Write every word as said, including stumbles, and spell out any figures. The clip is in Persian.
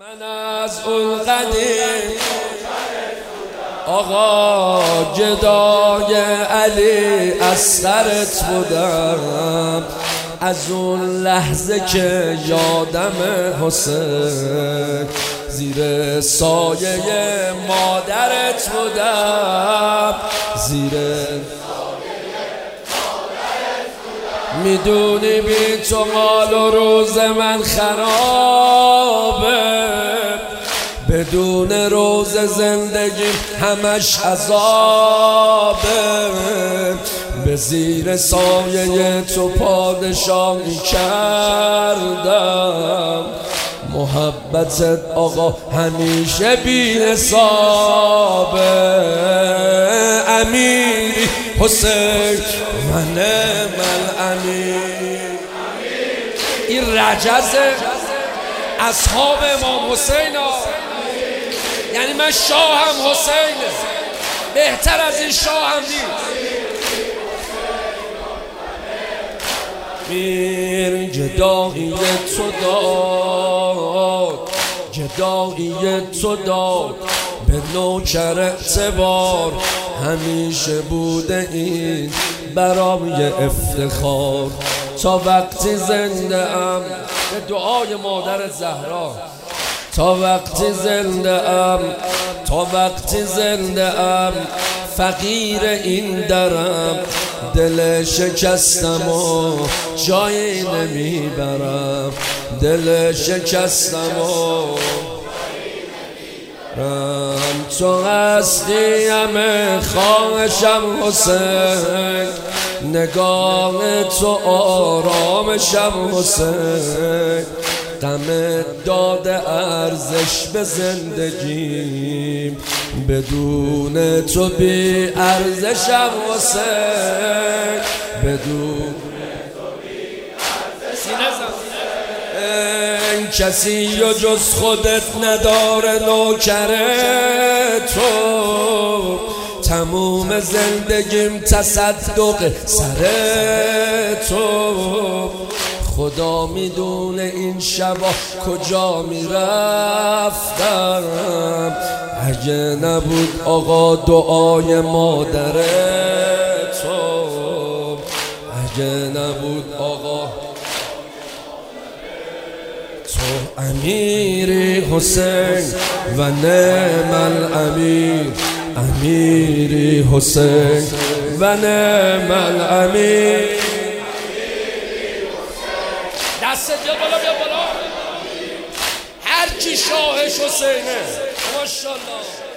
من از اون قدیم آقا گدای علی اصغرت بودم، از اون لحظه که یادم حسین زیر سایه مادرت بودم، زیر میدونی بی تو مال و روز من خرابه، بدون روز زندگی همش عذابه، به زیر سایه تو پادشاهی کردم، محبتت آقا همیشه بی حسابه، امیری حسین من من امیر. این رجز اصحاب امام حسین ها، یعنی من شاهم حسینه، بهتر از این شاهم نیست. میر جدایی تو داد، جدایی تو داد به نوکر اعتبار، همیشه بوده این برای افتخار، تا وقتی زنده ام به دعای مادر زهرا، تا وقتی زنده ام تا وقتی زنده ام فقیر این درم، دل شکستم و جایی نمیبرم، دل شکستم و رم تو هستی همه خواهشم حسین، نگاه تو آرامشم حسین، غم داده ارزش به زندگیم، بدون تو بی ارزشم حسین، بدون این کسی و جز خودت نداره نوکر تو، تموم زندگیم تصدق سر تو، خدا میدونه این شبا کجا میرفتم، اگه نبود آقا دعای مادر تو، اگه نبود آقا تو امیری حسین و نعم الامیر، امیری حسین و نعم الامیر. دست بیا بالا بیا بالا، هر کی شاهش حسینه ماشاءالله.